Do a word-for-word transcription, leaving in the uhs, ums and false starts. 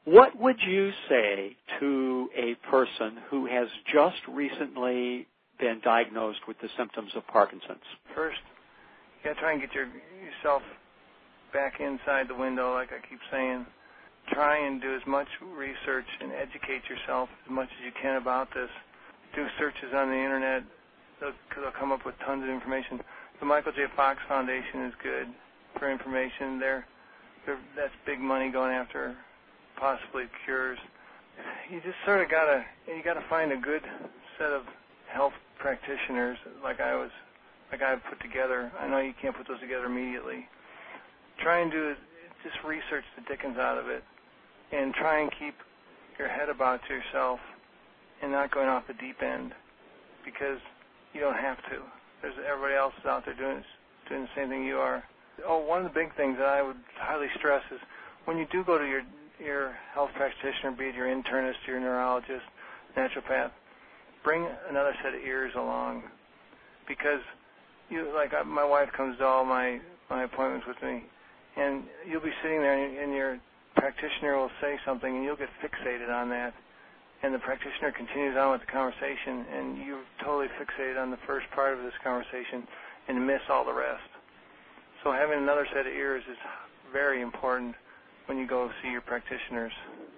What would you say to a person who has just recently been diagnosed with the symptoms of Parkinson's? First, you got to try and get your, yourself back inside the window, like I keep saying. Try and do as much research and educate yourself as much as you can about this. Do searches on the Internet. They'll, they'll come up with tons of information. The Michael J. Fox Foundation is good for information. They're, they're, that's big money going after possibly cures. You just sort of got to, you got to find a good set of health practitioners like I was, like I put together. I know you can't put those together immediately. Try and do just research the dickens out of it, and try and keep your head about yourself and not going off the deep end, because you don't have to. There's everybody else is out there doing doing the same thing you are. Oh, one of the big things that I would highly stress is when you do go to your your health practitioner, be it your internist, your neurologist, naturopath, bring another set of ears along, because you like I, my wife comes to all my my appointments with me, and you'll be sitting there and, and your practitioner will say something and you'll get fixated on that, and the practitioner continues on with the conversation, and you're totally fixated on the first part of this conversation and miss all the rest. So having another set of ears is very important when you go see your practitioners.